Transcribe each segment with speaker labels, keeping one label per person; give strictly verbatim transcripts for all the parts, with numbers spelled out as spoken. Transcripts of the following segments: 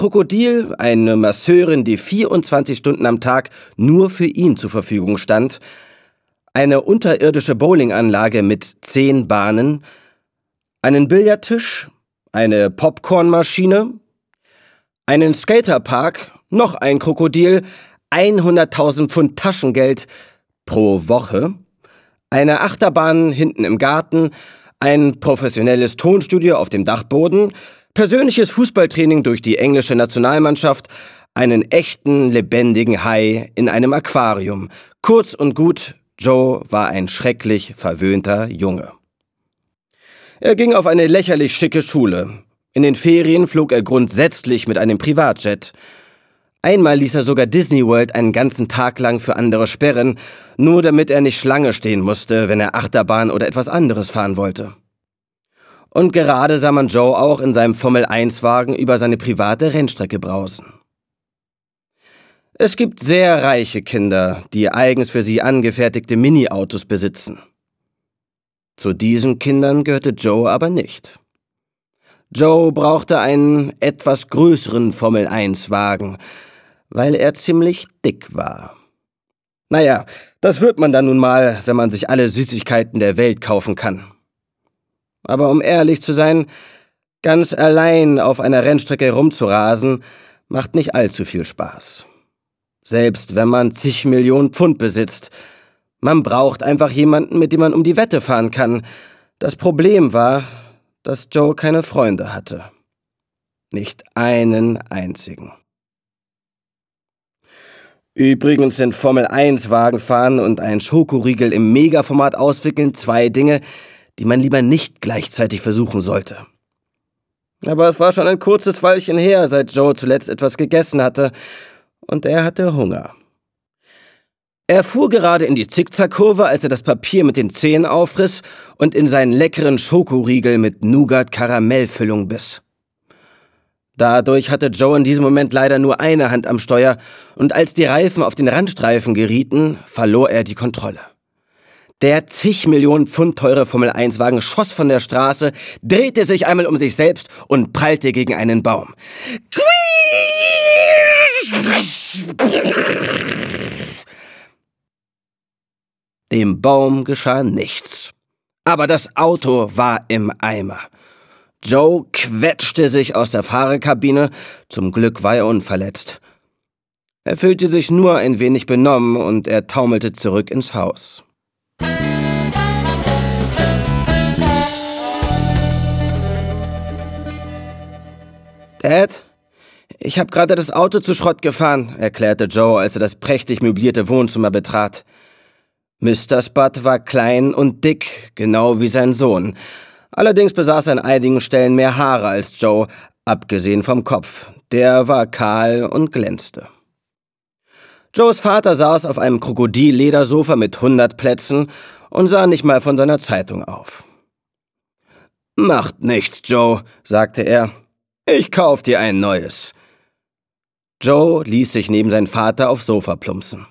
Speaker 1: Krokodil, eine Masseurin, die vierundzwanzig Stunden am Tag nur für ihn zur Verfügung stand, eine unterirdische Bowlinganlage mit zehn Bahnen, einen Billardtisch, eine Popcornmaschine, einen Skaterpark, noch ein Krokodil, hunderttausend Pfund Taschengeld pro Woche, eine Achterbahn hinten im Garten, ein professionelles Tonstudio auf dem Dachboden, persönliches Fußballtraining durch die englische Nationalmannschaft, einen echten, lebendigen Hai in einem Aquarium. Kurz und gut, Joe war ein schrecklich verwöhnter Junge. Er ging auf eine lächerlich schicke Schule. In den Ferien flog er grundsätzlich mit einem Privatjet. Einmal ließ er sogar Disney World einen ganzen Tag lang für andere sperren, nur damit er nicht Schlange stehen musste, wenn er Achterbahn oder etwas anderes fahren wollte. Und gerade sah man Joe auch in seinem Formel eins Wagen über seine private Rennstrecke brausen. Es gibt sehr reiche Kinder, die eigens für sie angefertigte Mini-Autos besitzen. Zu diesen Kindern gehörte Joe aber nicht. Joe brauchte einen etwas größeren Formel eins Wagen, weil er ziemlich dick war. Naja, das wird man dann nun mal, wenn man sich alle Süßigkeiten der Welt kaufen kann. Aber um ehrlich zu sein, ganz allein auf einer Rennstrecke herumzurasen, macht nicht allzu viel Spaß. Selbst wenn man zig Millionen Pfund besitzt. Man braucht einfach jemanden, mit dem man um die Wette fahren kann. Das Problem war, dass Joe keine Freunde hatte. Nicht einen einzigen. Übrigens sind Formel eins Wagen fahren und einen Schokoriegel im Megaformat auswickeln zwei Dinge, die man lieber nicht gleichzeitig versuchen sollte. Aber es war schon ein kurzes Weilchen her, seit Joe zuletzt etwas gegessen hatte, und er hatte Hunger. Er fuhr gerade in die Zickzackkurve, als er das Papier mit den Zehen aufriss und in seinen leckeren Schokoriegel mit Nougat-Karamellfüllung biss. Dadurch hatte Joe in diesem Moment leider nur eine Hand am Steuer, und als die Reifen auf den Randstreifen gerieten, verlor er die Kontrolle. Der zig Millionen Pfund teure Formel eins Wagen schoss von der Straße, drehte sich einmal um sich selbst und prallte gegen einen Baum. Dem Baum geschah nichts. Aber das Auto war im Eimer. Joe quetschte sich aus der Fahrerkabine, zum Glück war er unverletzt. Er fühlte sich nur ein wenig benommen und er taumelte zurück ins Haus. »Dad, ich habe gerade das Auto zu Schrott gefahren«, erklärte Joe, als er das prächtig möblierte Wohnzimmer betrat. Mister Spud war klein und dick, genau wie sein Sohn. Allerdings besaß er an einigen Stellen mehr Haare als Joe, abgesehen vom Kopf. Der war kahl und glänzte. Joes Vater saß auf einem Krokodilledersofa mit hundert Plätzen und sah nicht mal von seiner Zeitung auf. »Macht nichts, Joe«, sagte er. »Ich kauf dir ein neues.« Joe ließ sich neben seinen Vater aufs Sofa plumpsen.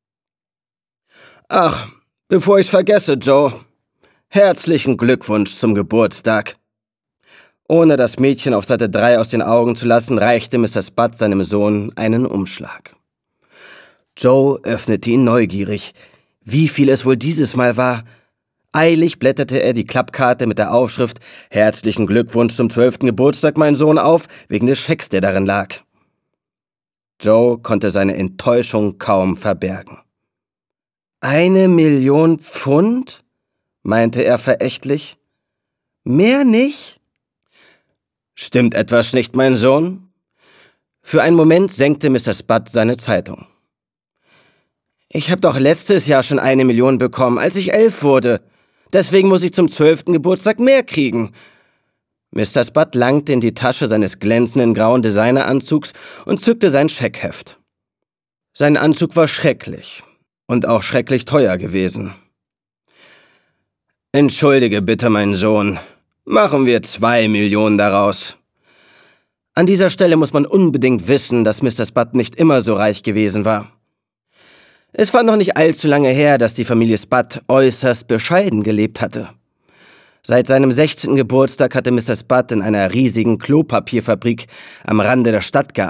Speaker 1: »Ach, bevor ich's vergesse, Joe, herzlichen Glückwunsch zum Geburtstag.« Ohne das Mädchen auf Seite drei aus den Augen zu lassen, reichte Mister Spud seinem Sohn einen Umschlag. Joe öffnete ihn neugierig. Wie viel es wohl dieses Mal war? Eilig blätterte er die Klappkarte mit der Aufschrift »Herzlichen Glückwunsch zum zwölften Geburtstag, mein Sohn« auf, wegen des Schecks, der darin lag. Joe konnte seine Enttäuschung kaum verbergen. »Eine Million Pfund?« meinte er verächtlich. »Mehr nicht?« »Stimmt etwas nicht, mein Sohn?« Für einen Moment senkte Mister Spud seine Zeitung. »Ich habe doch letztes Jahr schon eine Million bekommen, als ich elf wurde. Deswegen muss ich zum zwölften Geburtstag mehr kriegen.« Mister Spud langte in die Tasche seines glänzenden grauen Designeranzugs und zückte sein Scheckheft. Sein Anzug war schrecklich und auch schrecklich teuer gewesen. »Entschuldige bitte, mein Sohn. Machen wir zwei Millionen daraus.« An dieser Stelle muss man unbedingt wissen, dass Mister Spud nicht immer so reich gewesen war. Es war noch nicht allzu lange her, dass die Familie Spud äußerst bescheiden gelebt hatte. Seit seinem sechzehnten Geburtstag hatte Mister Spud in einer riesigen Klopapierfabrik am Rande der Stadt gearbeitet.